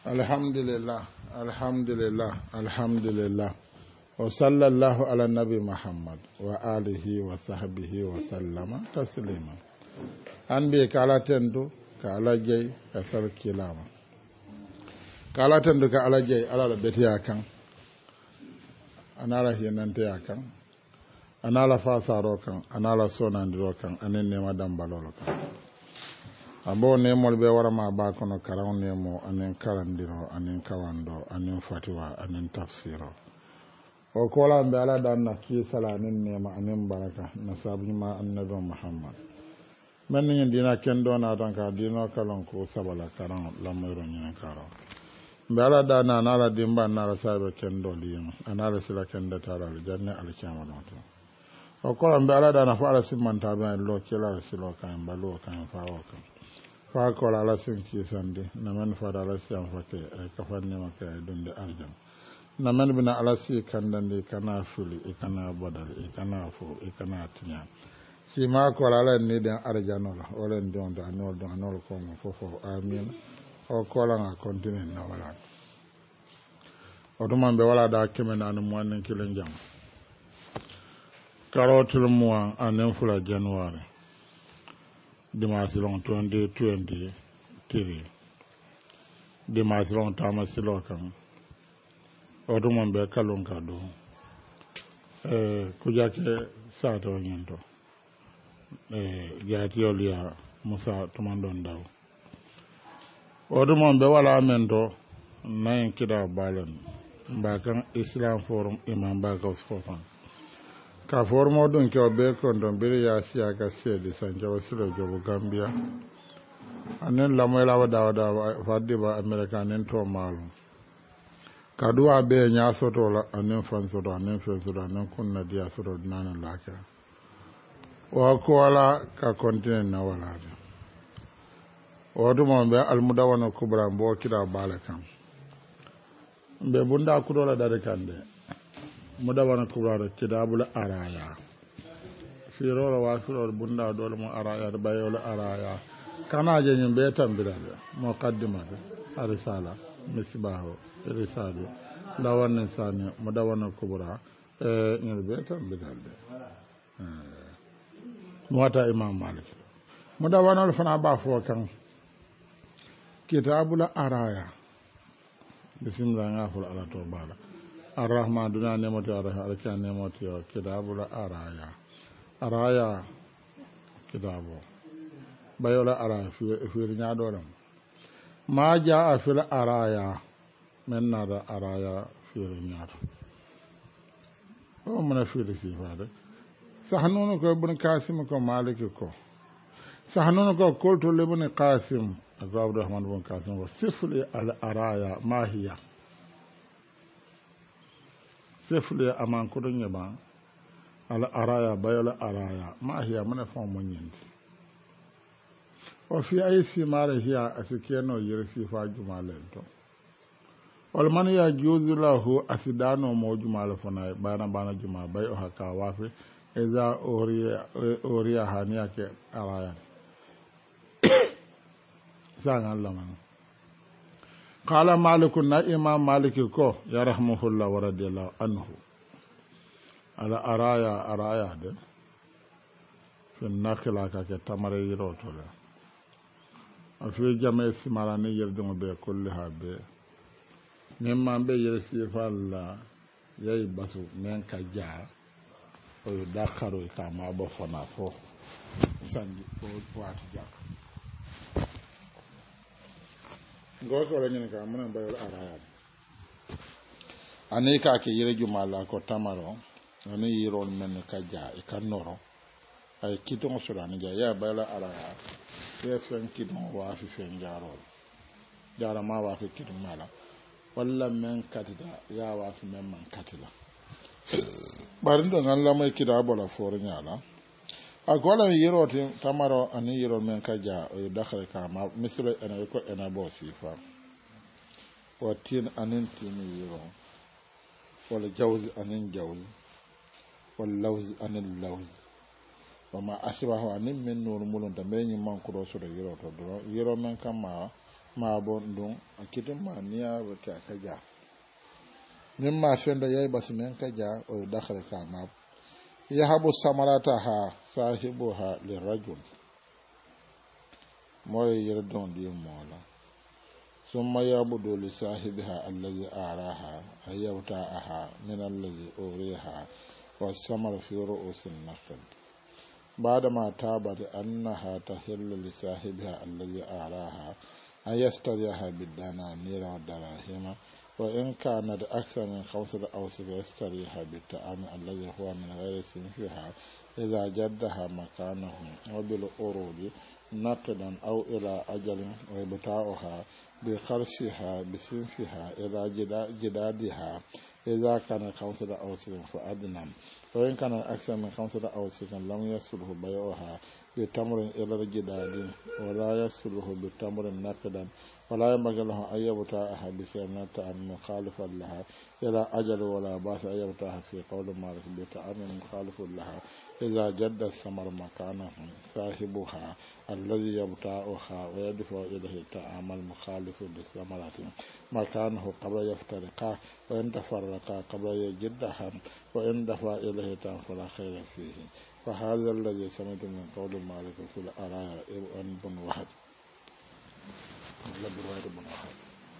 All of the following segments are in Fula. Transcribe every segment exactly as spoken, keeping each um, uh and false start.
Alhamdulillah, alhamdulillah, alhamdulillah. Wa sallallahu ala nabi Muhammad wa alihi wa sahbihi wa sallama taslima. An bi kala tendu ka ala jey ka sar kilama. Kala tendu ka ala jey ala la betiya kan. Anala hinante ya kan. Anala fasaro kan, anala sonandiro kan, anen nema dambalolo kan. Abo nemol be warama ba kono karaw nemo anen karandiro anen kawando anen fatiwa anen tafsiro o kola be ala dan na ki sala anen nema anen baraka na sabima annabi Muhammad men ni dina ken do na tan ka dino kalon ko sabala karan lamiro nyen karo be ala dan na ala dimba na ala sabe ken do liyam anala sila ken da tara al janna al kiyama to o kola be ala dan na fa ala simanta be lo kila silo kan balo kan fawo kan fa ko ala sin ki sande na man fa ala siam fa ke ka fa ne ma ke dunde arjam na man bina ala si kandande kana fuli e kana badal e kana fo e kana tinya si ma ko ala ne den arjano la o len don da no don no ko mo fofo amin o ko la na continue na wala o to man be wala da kemena no mo nen kilen jam karotul mois en fula january dimanche long twenty twenty-three dimanche long tama silo kan oto mon be kalon kado eh kujake sato nyento eh gati olia musa tumandon daw oto mon be wala mento nayin kida balan mbakan islam forum imam bakaus fofan ka formo don ke obe kondon bere ya siya ka sedi sanja wasilo jobo Gambia anen la moy la wada wada fadde ba americanen to malu kadua be nya soto la anen fan soto anen fan soto anen kunna dia soto nanan laka wa ko wala ka continue na wala o do mo be al mudawana kubra mbo kida balakan be bunda kudola dare kande mudawana kubra kitabul araya firoro wa firoro bunda dole mo araya bayola araya kana je nyum be tambira muqaddimah arisala misbahu risala lawan insani mudawana kubra e nyum be tambira de muwata imam malik mudawana fana ba fo kan kitabul araya bismillah ngaful ala to bala Ar-Rahman duna nemoti araha alka nemoti o kitabul araya araya kitabo bayola araya fi fi nyaado ram ma jaa fil araya menna da araya fi nyaado o mona fi de sifade sahnono ko ibn Qasim ko Malik ko sahnono ko kolto le ibn Qasim Abdurrahman ibn Qasim wa sifli al araya ma hiya sefle aman ko don yaba ala araya bayala araya ma hiya mana fa mo nyindi o fi ay si mare hiya asikeno yersi fa jumalen to wal man ya juzulahu asidano mo jumala fana bana bana juma bay o haka wafi eza oriya oriya haniya ke araya sangan laman qala malikun na imam maliki ko ya rahmuhullah wa radiyallahu anhu ala araya araya de fin nakila ka ke tamare yiro to la afi jame simala ne yerdo be kulli habe nemma be yersi falla yai basu men ka ja o dakaro ka ma bo fona fo sanji ko watu jak goto la nyene ka mun bayol araya ani ka ke yire jumala ko tamaro ani yiro men ka ja e kan noro ay kiton surani ja ya bayla araya ye fen kiton wa fi fen jaro jara ma wa fi kiton mala walla men katida ya wa fi men man katila barindo ngan la may kida bola for nyala agola yiro tamaro ani yiro men ka ja o dakhal ka ma misle ena ko ena bo sifa wa tin anin tin yiro wala jawz anin jawz wal lawz anin lawz wa ma asbahu anin min nur mulun da men man ko do so do yiro to do yiro men kama ma bon dun akitin ma niya wata ka ja min ma fenda yayi basmen ka ja o dakhal ka ma ya habu samarata ha sahibuha lirajul moy yerdon di mola summa yabudu li sahibiha allazi araha ayyawta'aha min allazi uriha wa samara fi ru'usin nakhl بعدما تابت أنها تحل لصاحبها الذي أراها أن يستريها بالدنانير والدراهم وإن كانت أكثر من خمسة أوسق يستريها بالطعام الذي هو من غير صنفها إذا جدها مكانه وبالأرود نقدا أو إلى أجل ويبتاعها بخرشها بصنفها إلى جدادها إذا كان خمسة أوسق فأدنى وإن كان أكثر من خمسة أوسق لم يصله بيعها بتمر إلى الجداد ولا يصله بتمر نقدا ولا ينبغي له أن يبتاعها بخيانة مخالفا لها إلى أجل ولا باس أن يبتاعها في قول مالك بطعام مخالف لها إذا جد الثمر مكانه صاحبها الذي يبتاعها ويدفع إليه الطعام المخالف للثمرة مكانه قبل يفترقا وإن تفرقا قبل يجدها وإن دفع إليه الطعام فلا خير فيه فهذا الذي سمعت من قول مالك في الآراء بن وهب لا برواية بن وهب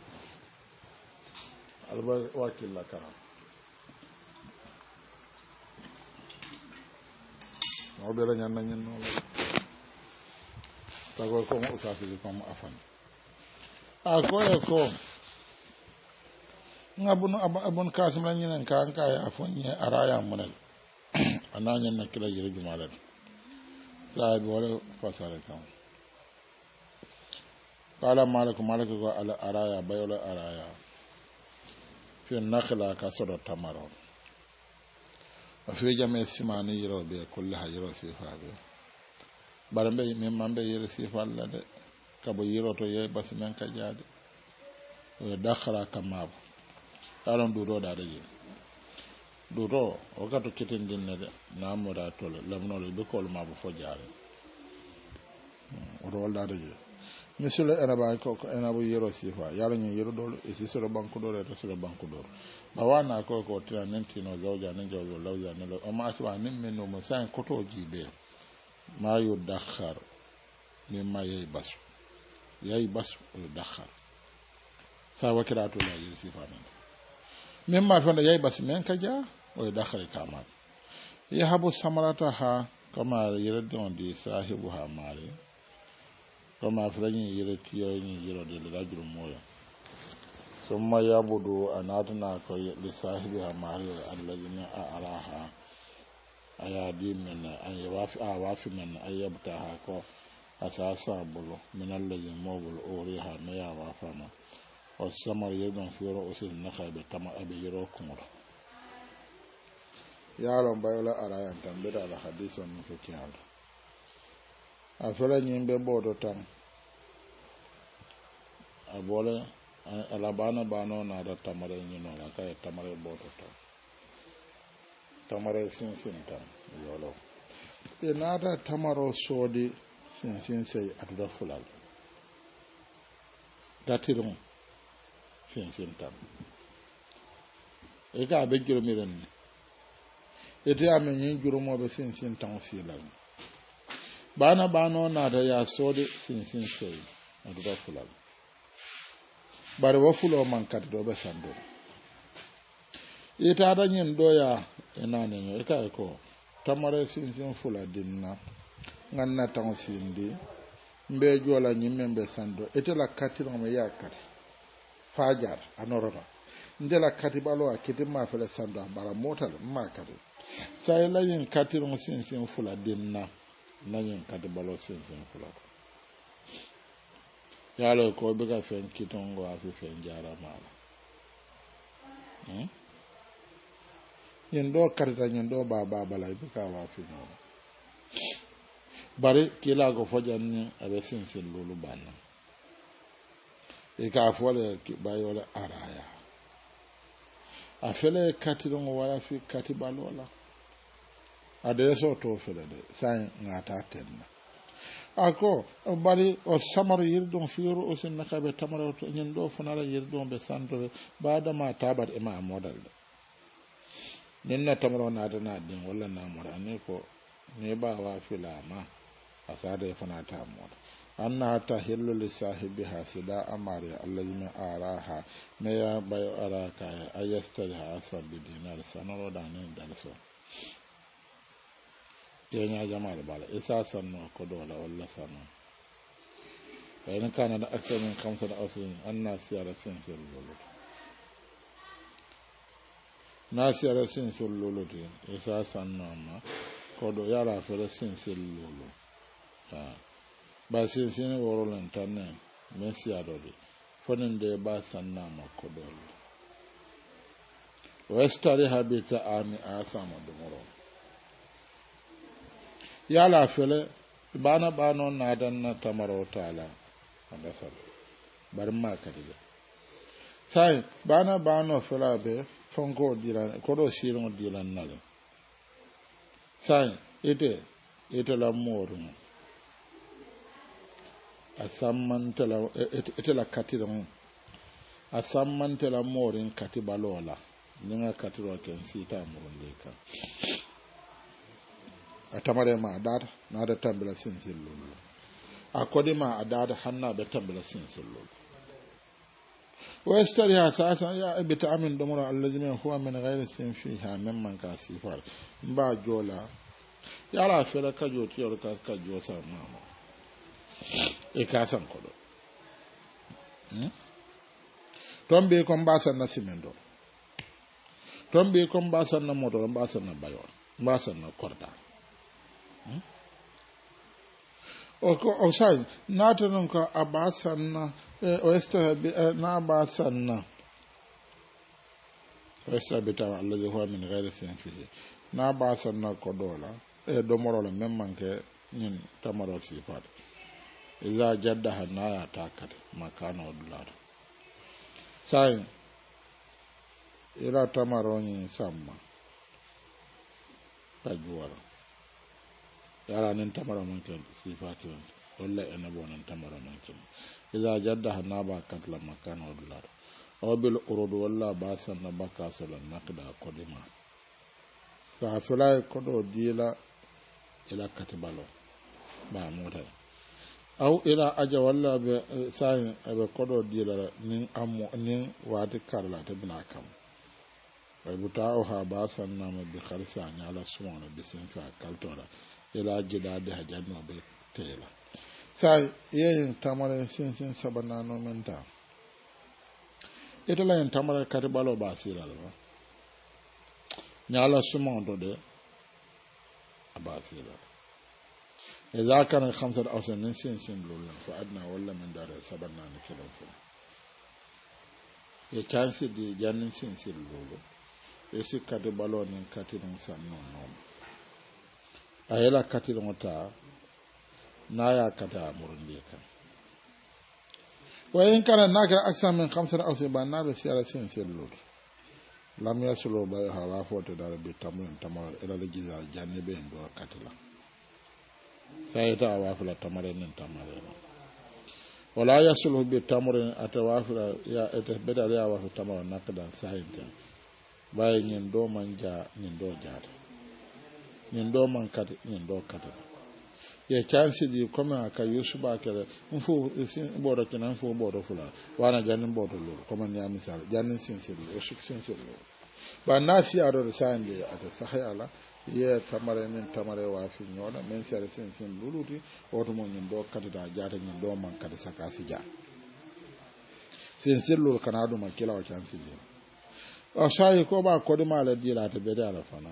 الواكل لا كرام mo be la nyan nyan no ta ko ko mo sa fi ko mo afan a ko e ko ngabunu abun kasim la nyen kan ka ya afon ye araya munal ananya na kila yiri jumala sa bi wala fasara kan qala malik malik ko ala araya bayola araya fi nakhla ka sodo tamaro afi jame simani yiro be kullaha yiro sifabe barambe min mambe yiro sifalla de kabo yiro to ye basmen ka jaade o dakhara kamab taron dudo da de dudo o gato kitin dinne de namoda tole lamno le be kol mabo fo jaare o do wala de monsieur ena ba ko ena bo yiro sifa yalla ni yiro dol e si soro banku dol e soro banku dol bawana ko ko tira nentino zawja nan jawzo lawja nan o ma aswa nim men no mo san koto jibe ma yu dakhar min ma yey basu yey basu o dakhar sa wakira to la yiri sifa nan min ma fanda yey basu men kaja o dakhar kama ya habu samarata ha kama yire don di sahibu ha mari kama afrani yire tiyo ni yiro de rajul moya ثم يعبدوا أناتنا لصاحبها ماري الذين أراها أيادي من أن يوافي أوافي من أن يبتاها كو أساسا بلو من الذي موبل أوريها ميا وافما والسمر يدن في رؤوس النخل بتما أبي يروكم يعلم بيولا أرايا تنبير على حديث ونفكي أفلا نيمبي بودو تن أبولا alabana bano na da tamare nyino na kay tamare boto to tamare sin sin tan yolo e na da tamaro sodi sin sin sey atuda fulal datirum sin sin tan e ka be juro mi ren e te amen yin juro mo be sin sin tan filal bana bano na da ya sodi sin sin sey atuda fulal bare wo fulo man kat do be sando ita da nyin doya enane nyo e kay ko tamare sin sin fula dinna nganna tan sindi mbe jola nyimme mbe sando ete la katiro me yakat fajar anorona ndela katibalo akiti ma fele sando bara motal ma kati sai la yin katiro sin sin fula dinna na yin katibalo sin sin fula yalo ko be ka fen kitongo afi fen jara mala hmm yen do karita yen do baba bala be ka wa fi no bare kila go fojanni abe sin sin lulu banna e ka fole ki bayola araya afele katirongo wala fi katibalola ade so to fele de sai ngata tenna ako bari o samaru yirdon fiiru o sin nakaɓe tamara to ñin ɗo fonala yirdon ɓe santore badama tabat ema modal de nin na tamaro naatana ɗin walla namoɗa ni ko ni ɓawa filama a sada e fana ta moɗa anna hatta hillu li sahibiha sida amari alladina araha meya ɓayo araka a yestari ha sabbi dinar sanoroɗa nin dal so teña jamare bala isa sanno ko dola walla sanno fayni kanada accès min kamsata asrin anna siyara sinsel lolude na siyara sinsel lolude isa sanno amma ko do yara fere sinsel lolu ha ba sinsini worolen tanne men siyadode fonin de ba sanna makko dole westari habita ami asama dumoro yala fele bana bano nadan na tamaro tala andasal barma kadiga sai bana bano fela be fonko dilan kodo siron dilan nale sai ite ite la moru asamman tala ite la katiron asamman tala morin katibalola ninga katiro ken sita murunde ka atamare ma data na da tambila sinsil lulu akodi ma adada hanna be tambila sinsil lulu wa yastari asasa ya ibta amin dumura allazina huwa min ghairi sin fiha mimman kasifar mba jola yala fere ka joti yor ka ka josa mama e ka san kodo hmm tombe ko mbasa na simendo tombe ko mbasa na moto mbasa na bayon mbasa na korda o ko o sai nato non ko abasanna o esta na abasanna o esta bita allazi huwa min ghairi sin fihi na abasanna ko dola e do morolo men manke nin tamaro sifat iza jadda hanaya takat makana odlat sai ila tamaro ni samma tajuwara yara nin tamara manken sifati walla ena bonan tamara manken iza jadda hanaba katla makana odlar aw bil urud walla basan na baka salan nakda kodima fa sulay kodo dila ila katibalo ba mota aw ila aja walla be sai abe kodo dila nin ammo nin wadi karla ta bina kam ay butaw ha basan na ma bi kharsa nyala sumona bisin fa kaltora ila jidade hajanno be tela sai yen tamare sin sin sabana no menta itala yen tamare katibalo ba sila ba nyala sumondo de abasila idza kana khamsat awsan sin sin lulun fa adna walla min dar sabana ni kilo fu e chance di jannin sin sin lulu e sikade balo nin katin sanno no ayela katin mota naya kata murundi kan wa in kana nakira aksa min khamsat awsan ba nabe sira sin sin lulu lam yasulu ba hawa foto dara bi tamun tamar ila legiza janibe ndo katila sai ta wafula tamare nin tamare wala yasulu bi tamurin atawafula ya ete bedal ya wafu tamara nakdan sahinta baye nyin do manja nyin do jaata nyin do man kat nyin do kat ye chance di koma ka yusuba kala mfu bodo kina mfu bodo fula wana janin bodo lo koma nya misal janin sinsil o shik sinsil ba nasi ado sande ata sahayala ye tamare min tamare wa fi nyoda men sere sin sin luluti oto mo nyin do kadida jaata nyin do man kada saka si ja sin sin lul kanado man kila wa chance di o sai ko ba ko de mala dila te be dala fana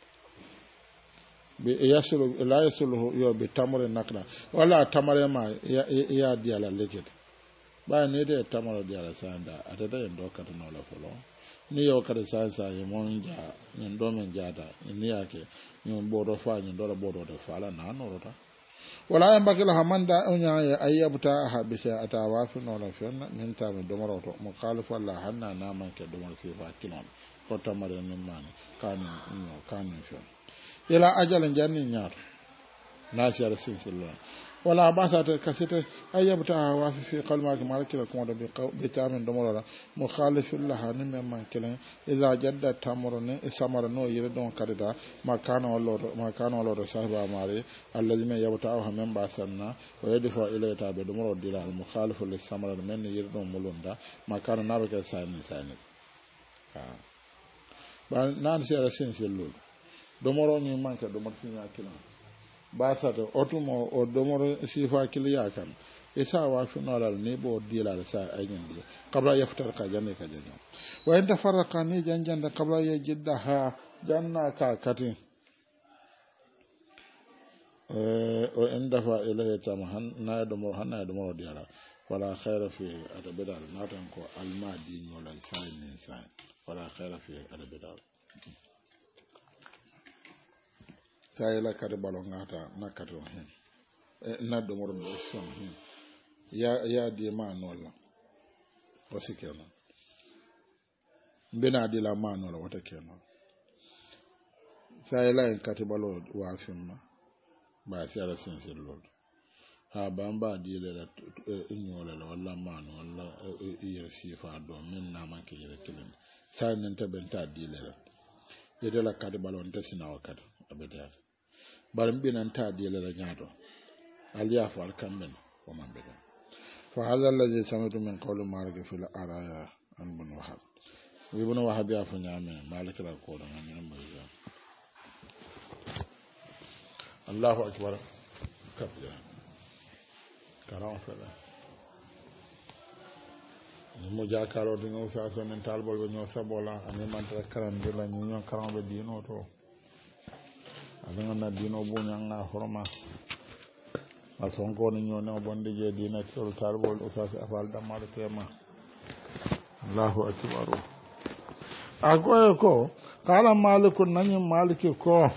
be yasulu la yasulu yo be tamare nakna wala tamare ma ya ya diala leket ba ne de tamare diala sanda ata de do kadino la folo ni yo kada sasa ye monja nyen do men jata ni yake nyen bodo fa nyen do la bodo de fa la na no rota wala yamba kala hamanda onya ya ayyabuta habisha atawa fi no la fenna min ta do moroto mukhalifu allah hanna na man ke do mar sifa kilon ko tamare min mani kanu no kanu fi ila ajalan janni nyaar nasiyar sinsillah wala basata kasite ayyabta wa fi qalma ki malaki ko do bi tamen do morola mukhalifil laha ni men man kelen iza jadda tamurune isamara no yire don kadida makana wallo makana wallo sahaba mare alladhina yabta aw men basanna wa yadfa ilayta be do moro dila al mukhalifu lis samara men yire don mulunda makana nabe ka sayni sayni ha ba nan sera senselul do moro ni manka do maksinya kilan basata otumo o domoro sifa kiliya kan isa wa finalal ne bo dilal sa ayin di qabla yaftar ka janne ka janne wa in tafarraqa ni janjan da qabla yajiddaha janna ka katin eh o in dafa ilayhi tamhan na domo hanna domo diala wala khaira fi adabidal natan ko almadi no la sai ni sai wala khaira fi adabidal sai la kare balon ngata na kato hen na do mor do son hen ya ya di ma nola o sikeno bena di la ma nola wata keno sai la en kate balo wa fimma ba sai ala sen sen lol ha bamba di le la inyola la wala ma no wala yer sifa do min na man ke yere kilen sai nen ta benta di le la yede la kate balon tesina wakata abeda baram binan ta dile la nyaato aliya fa alkamben ko man be fa hadha alladhi sami'tu min qawli malik fil araya an bin wahab ibn wahab ya fa nyame malik la ko do ngam mo ya Allahu akbar kabira karam fela ni mo jakaro de no sa so men talbol be no sabola ani man tra karam de la ñu karam be dino to adanga na dino bunyanga horma asonko ni nyone bonde je dina tol tarbol usasi afal damar tema Allahu akbar agoy ko kala malikun nanyi maliki ko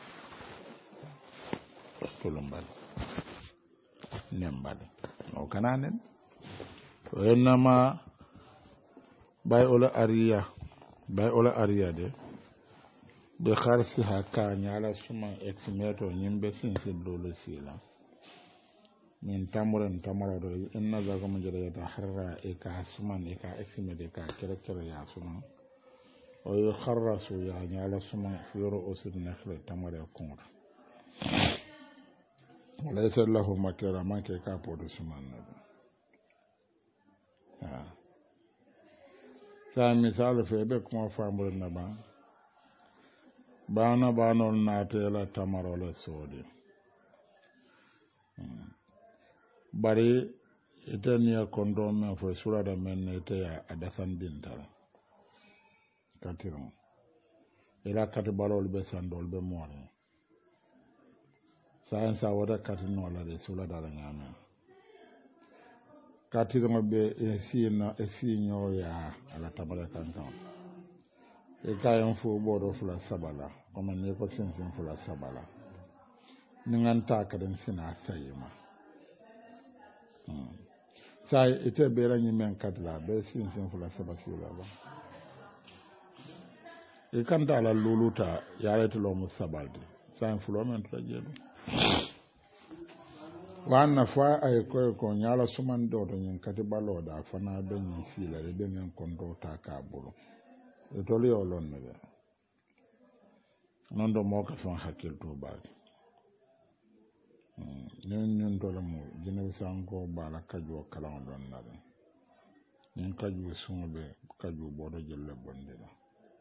tulumbal nembal no kananen to enama bay ola ariya bay ola ariya de be kharsi haka nyala suma exmeto nyimbe sinsi dole sila min tamuren tamara do inna zaga mo jere ta harra e ka suman e ka exmede ka kere kere ya suma o yo kharrasu ya nyala suma fioro osid nakhle tamare kongra laysa lahu makara manke ka podo suman na ha sa misal fe be ko fambo na ba bana banol naatela tamarole soodi bari itenia kondo men fo surada men ite ya adasandintala katiro ila kati balol be sandol be moore saen sa wada kati nola de surada la nyame katiro be esina esinyo ya ala tabale kankan e kayan fu bodo fula sabala kuma ne ko sinsin fula sabala ningan ta kadan sina sayima hmm sai ite bera ni men kadla be sinsin fula sabasila ba e kanta la luluta yare to lo musabalde sai fulo men to jedo wana fa ay ko ko nyala suman do to nyin kati baloda fana be nyin sila e be men kondo ta ka bulu etoli olon ne non do mo ka fon hakil to ba nen nen to mo jine sanko bala kajo kala don na nen kajo sunbe kajo bodo jelle bonde la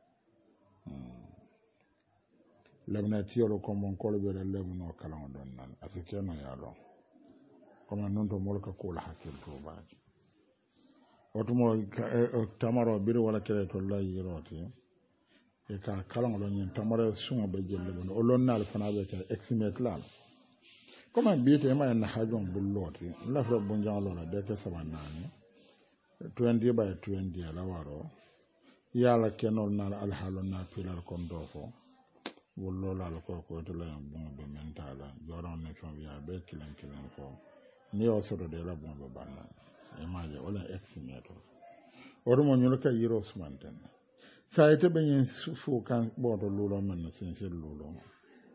lebna tiolo ko mon ko be le lebno kala don nan afikeno ya lo comme non to mo ka ko la hakil to ba otumo tamaro biro wala kere to la yiroti e ka kala ngolo nyen tamaro sungo be jelle bon o lonnal fana be ka exmet la comme biite ma na hajon bulloti la fra bonjan lo na de ke sabanani twenty by twenty ala waro yala kenol na al halon na pilar kondo fo wollo la ko ko to la bon be mentala joron ne fon ya be kilen kilen fo ni o sodo de la bon be banna e maje wala eximeto orumo nyolo ka yiro sumanten sa ite benyen fu kan bodo lulo men sinse lulo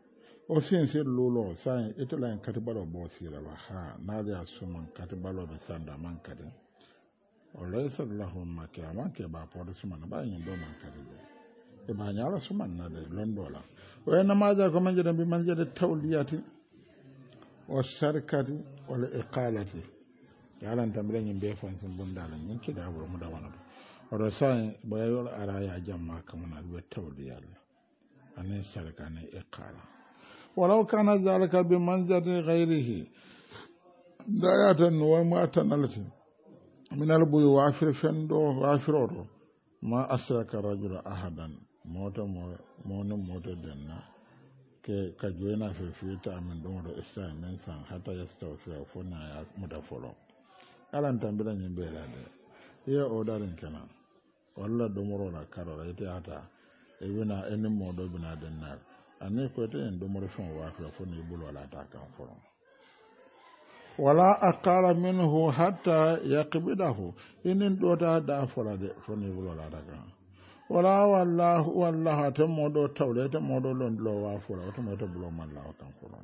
o sinsi lulo sai itala en katibalo bo sira ba ha na da suman katibalo be sanda man kadi o laysa lahu makya man ke ba po suman ba yin do man kadi e ba nyala suman na de londola o en ma da ko man jada bi man jada tawliyati o sharkati wala iqalati yalan tamre nyin be fan sun bundala nyin ki da buru mu da wana o sai bayol araya jamma kamuna be tawliyal anin sharkane iqala ولو كان ذلك بمنزل غيره دايات وما تنالتي من البوي وافر فندو وافرورو ما أسرك رجل أحدا موت مون موت دنا كي كجوينا في فيتا من دون الإسلام من سان حتى يستوفي فنا يا متفولو ألا نتنبلا نبيلا دي هي أودارين كنا والله دمرو لا كارو يتي حتى إبنا إني مودو بنا دنار ane ko te en do mo fon wa fa fon ni bulo la ta kan fon wala aqala minhu hatta yaqbidahu inin do ta da fola de fon ni bulo la ta kan wala wallahu wallahu ta mo do tawle ta mo do lon lo wa fola to mo to bulo man la kan fon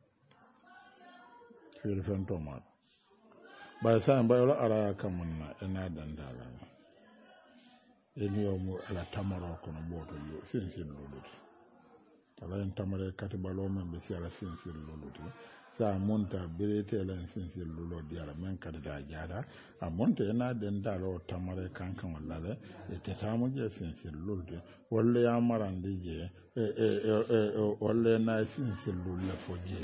fil fen to ma ba sa ba wala ara kamunna ina dandala eni yo mo ala tamaro ko no boto yo sin sin lo ala en tamare katibalo men be siala sinsil loluti sa monta berete la sinsil lolo diala men kadita jada a monta ena den dalo tamare kankan wala le e tetamu je sinsil loluti walla ya marande je e e e walla na sinsil lolo foje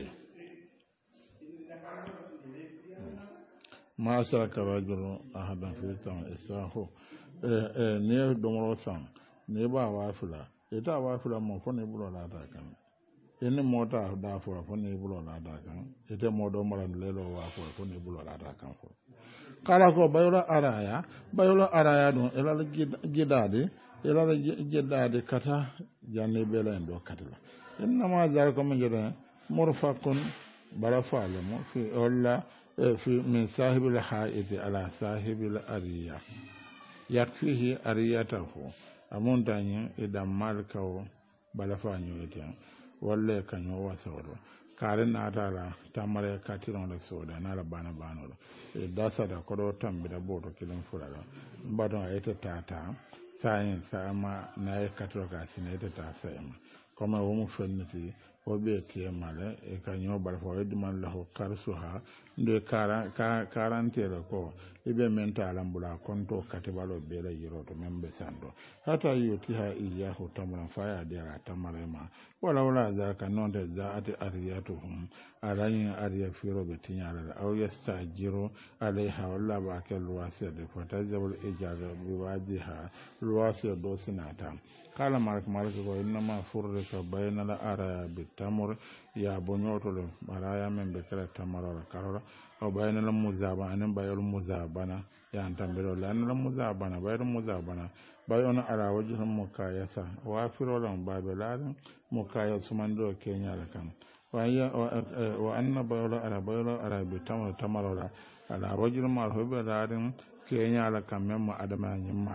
ma sha karajulu ahadan fi tan isahu e e ne domoro san ne ba wafula ita wa fula mo fone bulo la ta kan ene mota da fo fone bulo la ta kan ite modo maran lelo wa fo fone bulo la ta kan fo kala ko bayula araya bayula araya don ela gidade ela gidade kata janne bela en do katala inna ma jar ko mo jere murfaqun barafa mo fi walla fi min sahibil haid ala sahibil ariya yakfihi ariyatahu amontañe e ɗam malka o bala fa ñoyeten walla kaño wasawɗo kare natala tammare katironɗo sooda nala bana banoɗo e dasata koɗo tambita boto kilin fulaɗo mbaɗon a yete tata sayin sama naye katiro ka sina yete ta sayma comme womo fenniti o ɓe temale e kaño bala fa o duman lahu karsuha nde quarantere ko iɓe men talambula konto katibalo beela yiroto men ɓe sando hata yotiha iyahu tamaran faya dera tamarema wala wala zaka nonde zaati ariyatuhum arañi ariya firoɓe tiñalade aw yestajiro alayha walla bake luwasede fatajabul ijaga biwajiha luwasio do sinata kala mark mark ko innama furrika baynala araya bi tamur ya boñotolo araya men ɓe kala tamarola karola o baynala muzaba anen bayol muzabana yan tambiro la anen muzabana bayol muzabana bayon ala wajhum mukayasa wa firolan babe laden mukaya sumando kenyala kan wa ya wa anna bayol ala bayol ala bi tamar tamarola ala wajhum marhube laden kenyala kan memma adama nyimma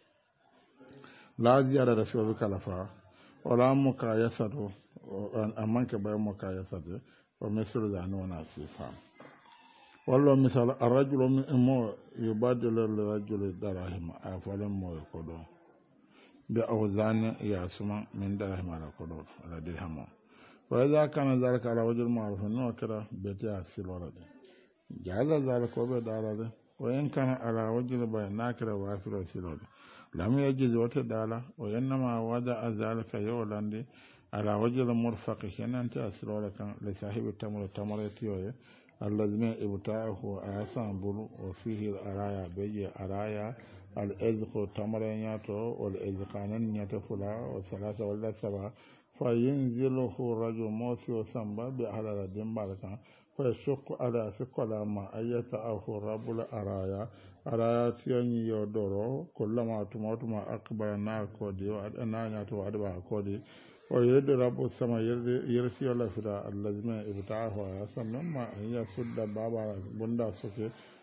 la ziyara da fi'il kalafa wala mukayasa to amman ke bayon mukayasa de wa misru da nona sifa wallo misal arrajulu mo yubadilu lirajuli darahima a falen mo ko do bi awzan ya suma min darahima la ko do ala dirhamo wa idha kana zalika ala wajhil ma'ruf no kira beti asilora de jaza zalika be dalade wa in kana ala wajhil bayan nakira wa firo silode lam yajiz wata dala wa yanma wada zalika yawlandi ala wajhil murfaqi hinanti asilora kan li sahibi tamur tamarati yoye اللازم ابتاعه آسان بلو وفيه الأرايا بيجي أرايا الإزق تمرينياتو والإزقانينياتو فلا وثلاثة ولا سبعة فينزله رجل موسي وسنبا بأهل الدين باركا فيشق على سكولا ما أيتأه رب الأرايا أرايا تياني يودورو كلما تموتما أكبر ناكودي وأنانياتو وأدبا كودي ويرد رب السماء يرسي الله فدا اللازم ابتاعه أسان مما هي سد بابا بندا سوكي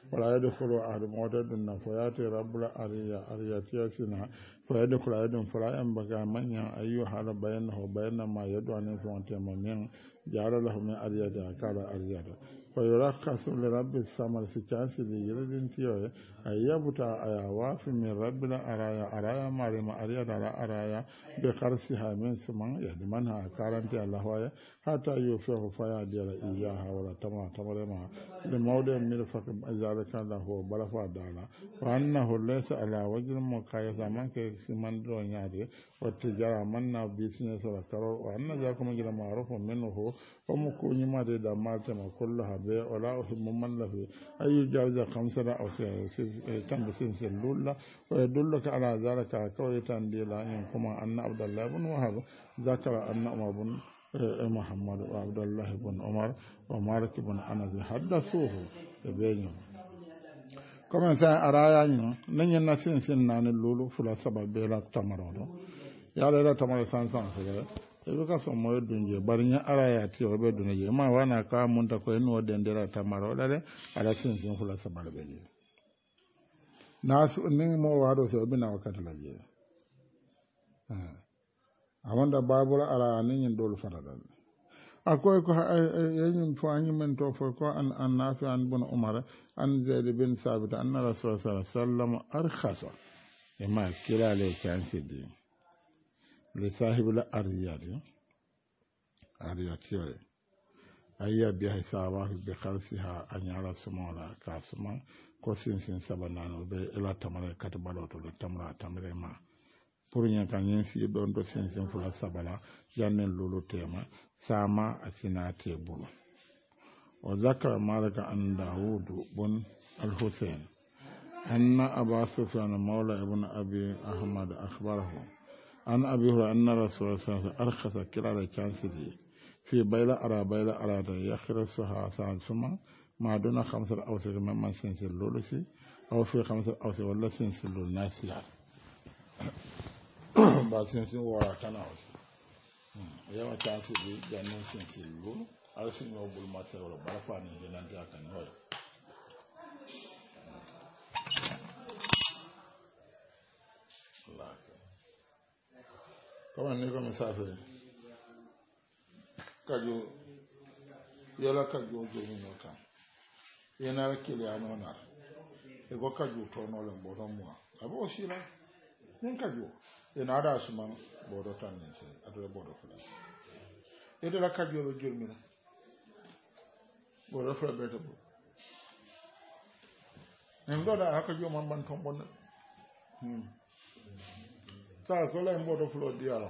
wala yadkhulu ahad mu'tadin fayati rabbul ariya ariyatiyasina fayadkhulu ayadun fala yambaka man ya ayu hala bayanahu bayna ma yadu an fonte man jara lahu min ariyata kala ariyata fayurakasu li rabbis samar sikasi li yiridin tiyo ayabuta ayawa fi min rabbil araya araya marima ariyata ala araya bi kharsiha min suman yadmanha karanti allah wa hatta yufihu faya dira iyaha wala tama tamarema li mawdi min faqib azalika lahu balafa dala wa annahu laysa ala wajhi mukayasa man ke siman do nyaade wa tijara man na business wala karo wa anna jakum gila ma'ruf minhu wa mukuni ma de da malta ma kullaha be wala uhibbu man lahu ayu jawza khamsara aw kan bisin lulla wa yadulluka ala zalika kawaitan dila in kuma anna abdullah ibn wahab zakara anna umar ibn محمد وعبد الله بن عمر ومالك بن أنس حدثوه تبينهم كما سأ أرايا نين نسين سنان اللولو فلا سبب بلا تمرون يا لا تمر سان سان فلا ebuka somo dunje barinya arayati obe dunje ma wana ka munta ko eno dendera tamaro dale ala sin sin fula sabal bele nasu nin mo wado so bina wakati laje ah awanda babura ala nin dol faradal akoy ko yenyum fo anyi men to fo ko an an nafi an bun umar an zaid bin sabit anna rasul sallallahu alaihi wasallam arkhasa ema kila le kan sidi le sahibul ariyat ariyat yoy ayya bi hisaba bi khalsiha anyala sumola kasuma ko sin sin sabanano be ila tamara katbaloto le tamra tamre ma pour ñan kan yen si don do sin sin fula sabala jannen lolu tema sama asina tebulu wa zakara malaka an daud bun al-husayn anna aba sufyan mawla ibn abi ahmad akhbarahu an abi hurairah anna rasulullah sallallahu alaihi wasallam arkhasa kilala chansidi fi bayla ara bayla ara da yakhrasaha sa'suma ma duna khamsar awsir man sin sin lolu si aw fi khamsar awsir wala sin sin lolu nasiya ba sin sin wara kana wasu yawa ta su bi ganin sin sin lu arsin no bul masar wala barfa ne nan ta kan hoy Allah kama ne ko mesafe kajo yala kajo jo ni no kan yana kile anona e go kajo to no le bodo mo abo shira nin kajo ina ada suman bodo tan ne se adore bodo fula ede la kajo lo jurmina bodo fula beta bo en do da haka jo man ban ton bon hmm sa ko la bodo fula dialo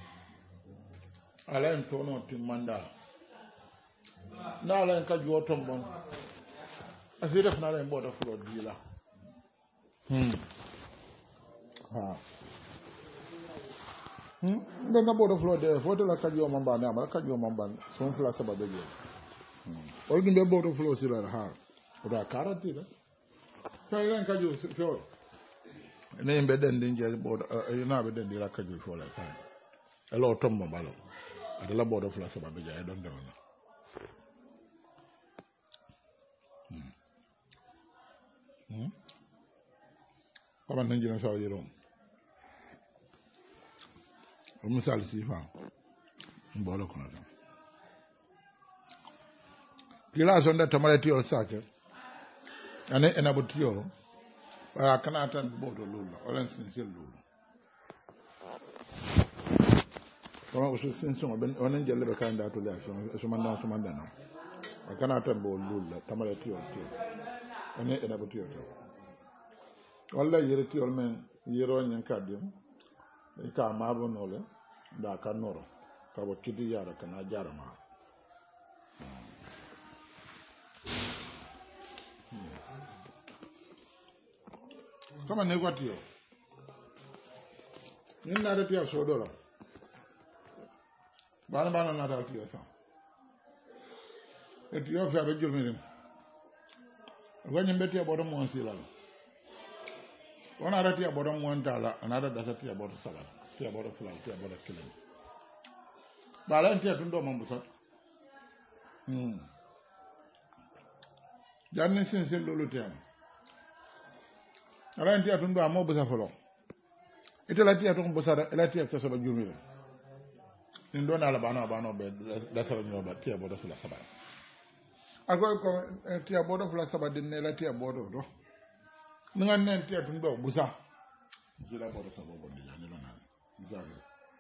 ala en tono timanda na la en kajo ton bon asira fana la bodo fula dila hmm ha hmm nga bodo flo de foto la kajo mamba ne amala kajo mamba son fla sababe je hmm o ginde bodo flo sila ha o da karati la sai ran kajo flo ne mbe den din je bodo ina be den dira kajo flo la sai elo tombo balo adala bodo flo sababe je don don hmm hmm kama nan jina sawo yero o misal sifa mbolo kono tan kila sonda tamarati o sake ane enabutio para kana tan bodo lulu olen sinsil lulu kama usu sinso ben onen jelle be kanda to la so manda so manda na kana tan bo lulu tamarati o ti ane enabutio to walla yereti ol men yero nyen kadde ka mabo nole da ka noro ka bo kidi yara kana jara ma kama ne gwatio nin na da tiya so dola bana bana na da tiya sa etiyo fa be julmi wanyem betiya bodo mo sila wana rati abodan mwantala anada dasa ti abodo sala ti abodo flan ti abodo kilen bala nti atundo mambusat hmm janne sen sen lolu tem ala ntiya tun do amo busa folo ite la tiya tun busa la tiya ko saba jumira nin do na la bana bana be da sara nyoba tiya bodo fula saba agoy ko tiya bodo fula saba din ne la tiya bodo do ninga nen tiya tun do busa jila bodo saba bodo janne la na zabe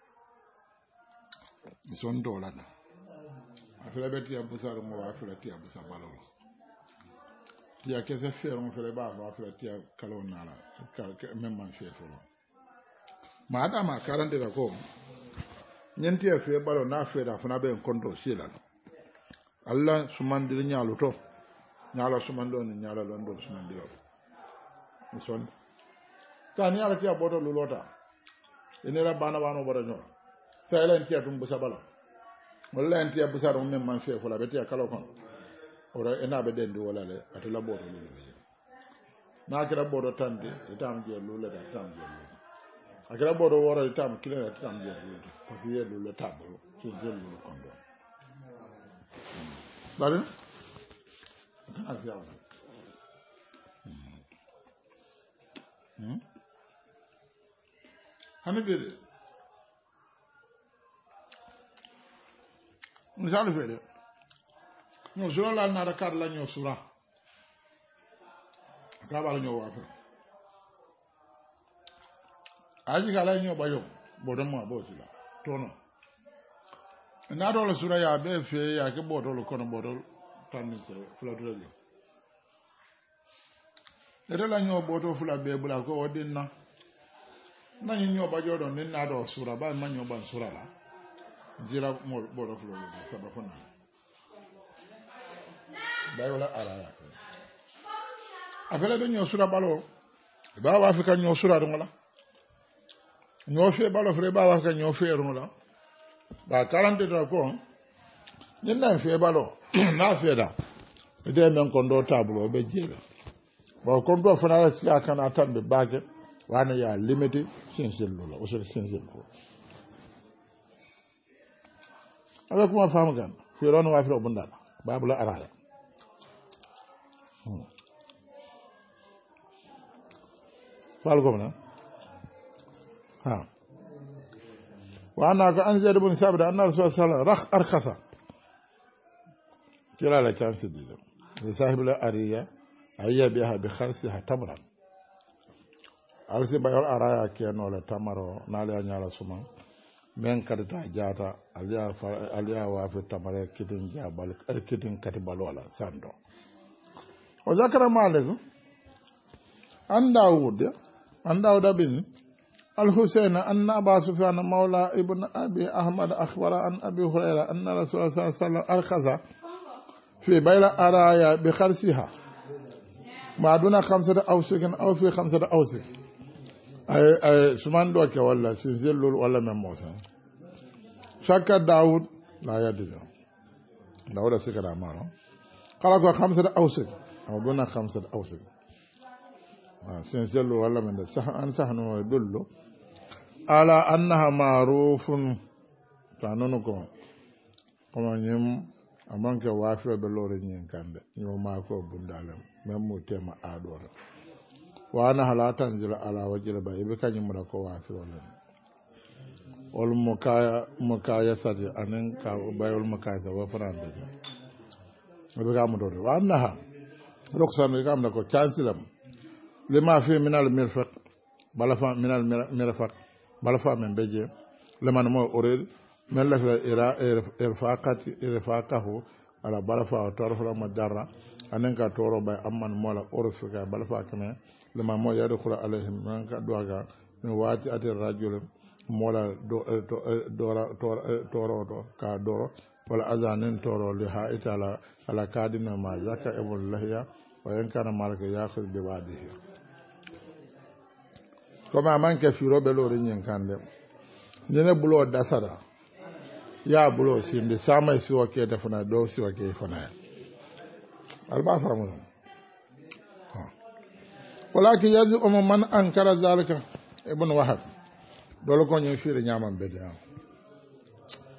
son do la na afela be tiya busa mo wa afela tiya busa balolo tiya kese feron fele ba wa afela tiya kalon nala même man fe folo ma adama karante la ko nyenti ya fe balo na fe da funa be konto sila alla sumandiri nyaalo to nyaalo sumando ni nyaalo londo sumandiro son tani ala tiya bodo lulota enera bana bana bodo nyo tayla ntiya tum busa balo wala ntiya busa ro même man fe fola be tiya kalo kon ora ena be dendi wala le atela bodo lulu na kira bodo tande itam je lulu da tam je lulu akira bodo wora itam kile tam je lulu ko fiye lulu tabo ci je lulu kondo bari kana siya hmm hanigere misal fere no sura la na rakar la nyo sura ka ba la nyo wa fa aji ga la nyo ba yo bodo mo bo sila tono na do la sura ya be fe ya ke bodo lo kono bodo tan se fula do le ede la nyo bodo fula be bula ko odinna na nyo ba jodo ni na do sura ba ma nyo ba sura la jira mo bodo fula le sa ba fona dayola araya afele be nyo sura balo ba wa afrika nyo sura do la nyo fe balo fere ba wa afrika nyo fe do la ba quarante do ko ni na fe balo na fe da de men kondo tablo be jela ba kondo fana la sia kana tan be bage wana ya limité sincere lo la o so sincere ko avec moi femme gan fe ron wa afrika bunda ba bula araya فالكم ها ها وانا كان زيد بن ثابت ان الرسول صلى الله عليه وسلم رخ ارخص كلا لا كان سيد لصاحب الاريه ايا بها بخرسها تمرا alsi bayol araya keno le tamaro nale nyala suma men kadita jata aliya aliya wa fi tamare kidin jabal kidin katibal wala sando o zakara malik an daud an daud bin al-husayn anna aba sufyan mawla ibn abi ahmad akhbara an abi hurayra anna rasulullah sallallahu alaihi wasallam arkhasa fi bayla araya bi kharsiha ma duna khamsata awsikin aw fi khamsata awsik ay ay suman do ke wala sin zellul wala mem mosa shakka daud la yadida daud sikara maro kala ko khamsata awsik aw duna khamsata awsik sin zellul wala men sah an sahnu dullu ala annaha ma'rufun tanunu ko kuma nyim amanke wafe be lore nyin kande nyimo ma ko bundalem mem mo tema adora wana halatan jira ala wajira ba ibe kanyum da ko wafe wala ol mukaya mukaya sadi anen ka bayol mukaya wa farande ibe ga mo do wana roksan ga am ko chancelam lima fi min al mirfaq bala fa min al mirfaq bala fa men beje leman mo orel men la ira irfaqati irfaqahu ala bala fa torfla madarra anen ka toro bay amman mola orfika bala fa kame leman mo yadkhulu alaihim man ka doaga min wati atir rajul mola do dora toro do ka doro wala azanin toro li haita ala ala kadina ma zaka ibul lahiya wa yan kana malaka yakhud bi wadihi koma manke firo be lori nyen kande nyene bulo dasara ya bulo sinde sama si wake da fana do si wake fana alba famu walakin yazi um man ankara zalika ibn wahab dole ko nyen fire nyaman be da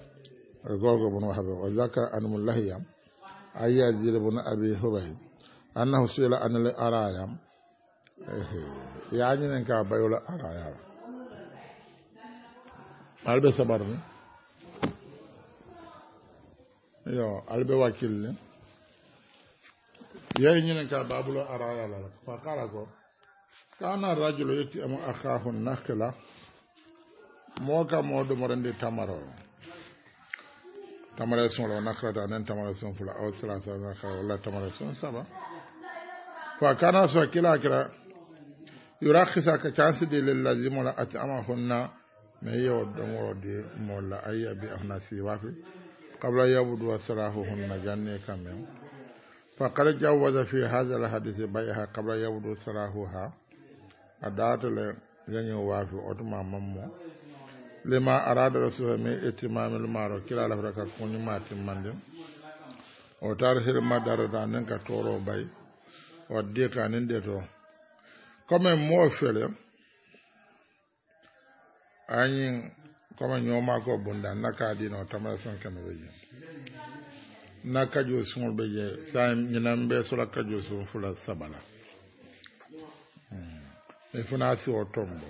gogo ibn wahab wa zakara an mullahiya ayya zir ibn abi hubayb annahu sila anil arayam ehe yaani nen ka bayola araya albe sabarni yo albe wakille yayi nen ka babulo araya la fa kala ko kana rajulu yati am akhahu nakla moka modo morande tamaro tamara son la nakla da nen tamara son fula aw sala sa nakla wala tamara son saba fa kana so kila kila yurakhisa ka chance de lazim la at'amahunna me yoddo modi molla ayabi ahna si wafi qabla yabudu wasalahuhunna janne kamem fa qad jawaza fi hadha al hadith bayha qabla yabudu salahuha adata le yanyo wafi otuma mammo lima arada rasul me itimamul maro kila la fraka kuni matim mande o tar hir madara da nan ka toro bay o de kanin de to comme mo fele anyin comme nyoma ko bunda naka dino tamara son kan beje naka jo sun beje sa nyinam be so la ka jo sun fula sabala e funa si o tombo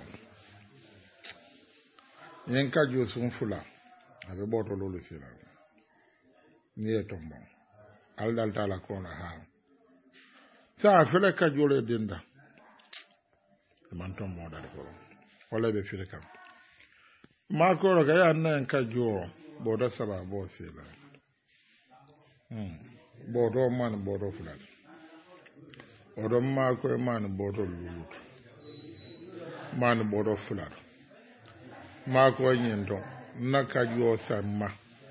yen ka jo sun fula abe boto lolu sila ni e tombo al dal tala ko na ha sa fele ka jole dinda man tombo dal ko wala be fele kam ma ko ro ga yan ka jo bodo saba bo sila hmm bodo man bodo fula odo ma ko man bodo lulu man bodo fula ma ko nyendo naka jo samma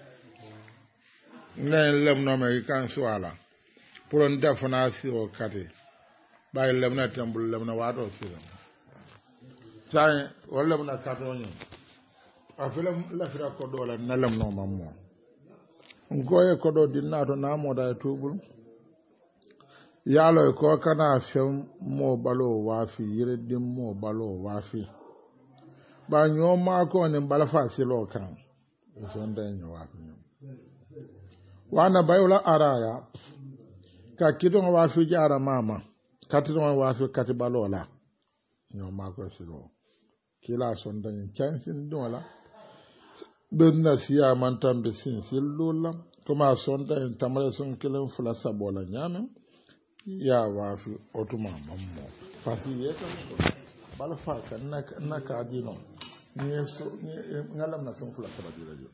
ne lem no me kan swala pour on defana si o kati bay lem na tambul lem na wado si sai wala na kato nyi afela la fira ko do la na lem no mammo ngoye ko do dinna to na mo da tubul yalo ko kana fem mo balo wafi yire dim mo balo wafi ba nyoma ko ne balafa silo kan so nda nyowa wana bayola araya ka kidon wa fi jara mama katidon wa fi katibalola nyoma ko silo kila so nda chansin dola benna siya man tambe sin sillola kuma so nda tamale son kilen fula sabola nyame ya wa fi otuma mammo fasi yeto balafa kan naka dino ni so ni ngalam na son fula sabadi radio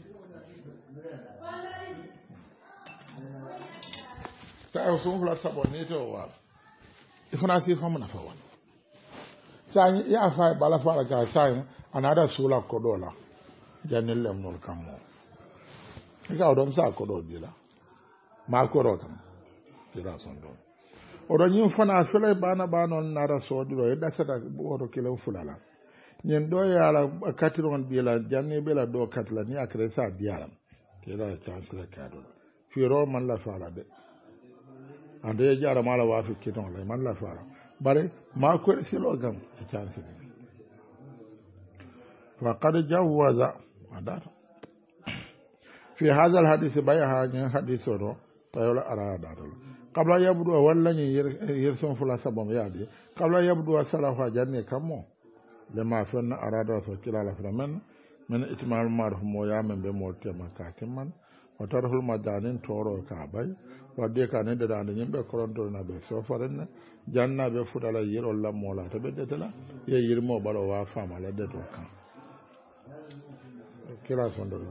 sa son fula saboni to wa ifuna si famu na fawan sa ya fa balafa ga sa anada sula kodola janil lem nol kammo ga don sa kodo dila ma koro kam dila son do odo nyim fana fele bana banon nara so dilo e dasata odo kilo fulala nyen do yala katiron dila janne bela do katla ni akre sa dialam kila chance la kado firo man la fala de ande jara mala wa fi kiton la man la fala bare ma ko silo gam e chance ni wa qad jawaza adar fi hadha al hadith bayha ni hadithu ro wala arada qabla yabdu walla ni yerson fula sabam yaadi qabla yabdu salafa janne kammo lema fenna arada so kila la framen men itmal marhum mo yamen be mo tema katimman o tarhul madanin toro ka bay wadde ka ne da ne nyimbe koronto na be so faran janna be fudala yiro la mola to be detela ye yirmo balo wa fama la de to kan kila son do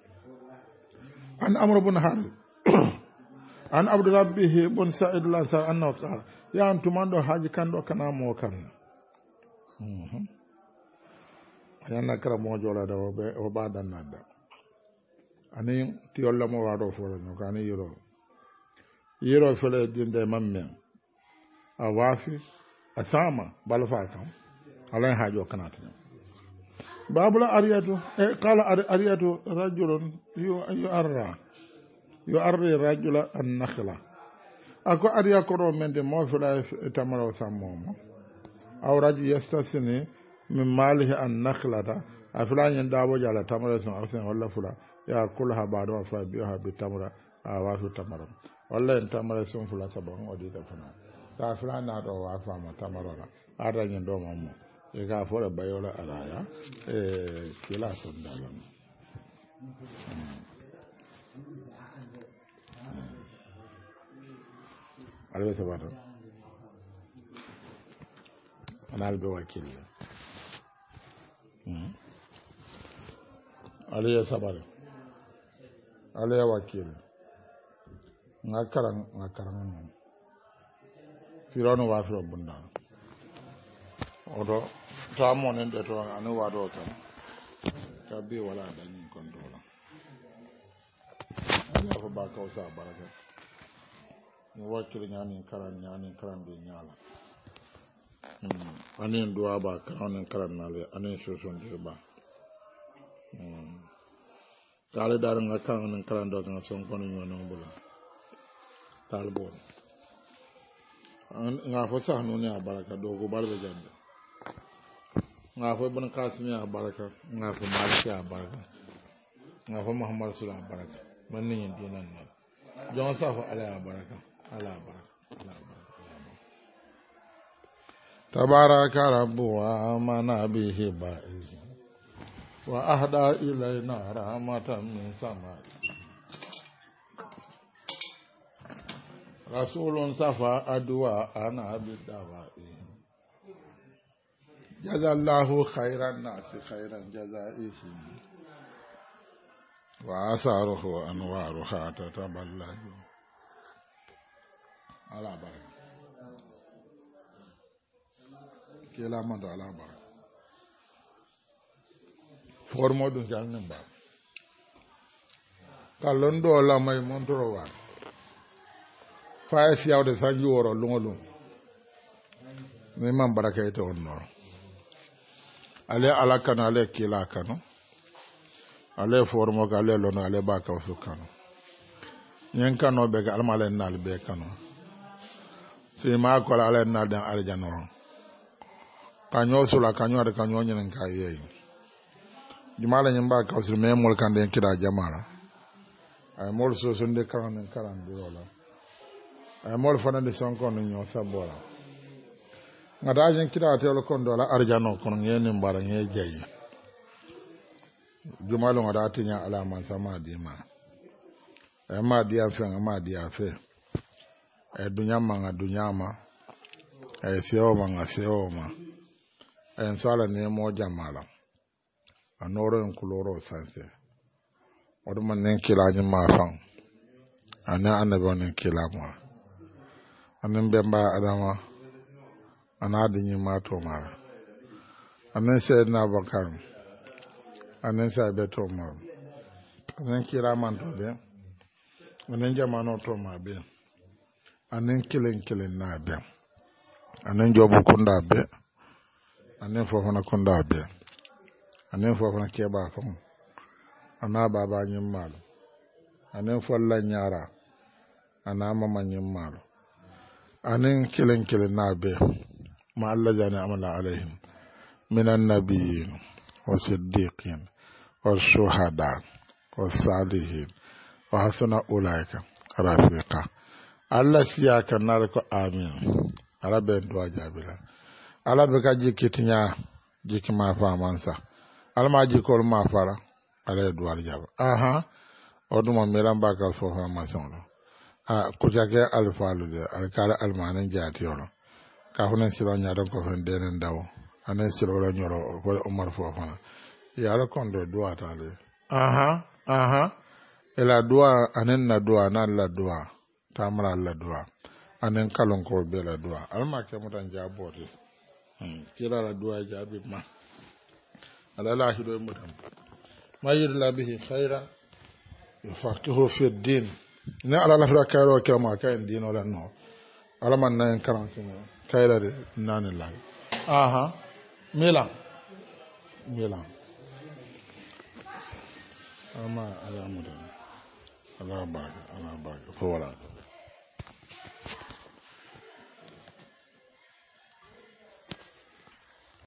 an amr ibn harith an abdu rabbihi bun sa'id la sa annahu qala ya antumando haji kando kana mo kan mhm yana kara mo jola da obe o bada nada ani ti yolla mo wado fo no kan yiro yiro fele dinde mamme a wafi asama balfa kan alai hajo kanata babula ariyatu e qala ariyatu rajulun yu arra yo arde rajula an-nakhla ako ariya ko do mende mo fula tamaro sammomo aw raju yastasini min malihi an-nakhlata afla nyen dawo jala tamaro son afsen wala fula ya kulha bado fa biha bi tamra awa fi tamara walla en tamara sun fula sabon odi da fana ta fula na do wa fa ma tamarora ada nyen do mo e ga fora bayola araya e kila son dalan alwe sabata anal be wakil hmm alwe sabata alwe wakil ngakaran ngakaran firono wa firo bunda odo ta mo nen de to anu wa do kan ta bi wala da ni kondola ya ko ba ka usa baraka ni wakil nyani karan nyani karan be nyala hmm anen duwa ba kan karan nale anen so so dirba hmm kale dar ngakaran karan do kan son kono nyono bula talbo nga fo sa no ne baraka do go balbe jande nga fo ibn qasim ya baraka nga fo maliki ya baraka nga fo muhammad sallallahu alaihi baraka man ni dinan ne jon sa fo ala ya baraka ala baraka ala baraka tabaraka rabbu wa amana bihi ba'iz wa ahda ilayna rahmatan min sama rasulun safa adwa ana bidawa'i jazallahu khairan nasi khairan jazaihi wa asaruhu anwaruha tataballahu ala baraka kila mando ala baraka formo dun jalnin ba kallon do la may montoro wa fa si yawde sanji woro lungolum ni man baraka ite onno ale ala kana ale kila kanu ale formo ga ale lono ale ba ka usukano nyen kano be ga almale nal be kanu si ma ko ale nal dan aljano kanyo sula kanyo de kanyo nyen ka yeyi jumala nyen ba ka usul me mol kan den kida jamala ay mol so so de kan kan dola ay mol fana de son kon nyo sabora ngada jen kida te lo kon dola arjano kon ngene mbara nge jeyi jumalo ngada tinya alama sama dima ay ma dia fe ma dia fe ay dunya ma dunya ma ay seo ma seo ma ay sala ne mo jamala anoro en kuloro sanse oduma nen kila nyi ma fan ana anabo nen kila mo anan bemba adama ana dinyi ma to mara anan sai na bakan anan sai be to mara anan kila man to be anan jamano to ma be anan kilen kilen na be anan jobu kunda be anan fofana kunda be anan fofana keba fam ana baba nyin malu anan follan nyara ana mama nyin malu anan kilen kilen na be ma Allah jani amala alaihim minan nabiyyin wa siddiqin wa shuhada wa salihin wa hasuna ulaika rafiqa Allah siya kanar ko amin arabe duwa jabila alabe ka jikitinya jikima fa mansa alma jikol ma fara ala duwa jaba aha oduma miramba ka so fa masono a kujake alfalu de alkala almanen jati yoro ka hunan siro nyaado ko fen denen dawo anen siro la nyoro ko Umar fofana ya la kondo duwa tale aha aha ela duwa anen na duwa na la duwa tamra la duwa anen kalon ko be la duwa alma ke mutan jaboti hmm kila la duwa jabi ma ala la hido mutan mayir la bihi khaira yufaqihu fi din ne ala la fra kairo ke ma ka din wala no ala man nan karan kaira de nani la aha mila mila ama ala mudan ala ba ala ba ko wala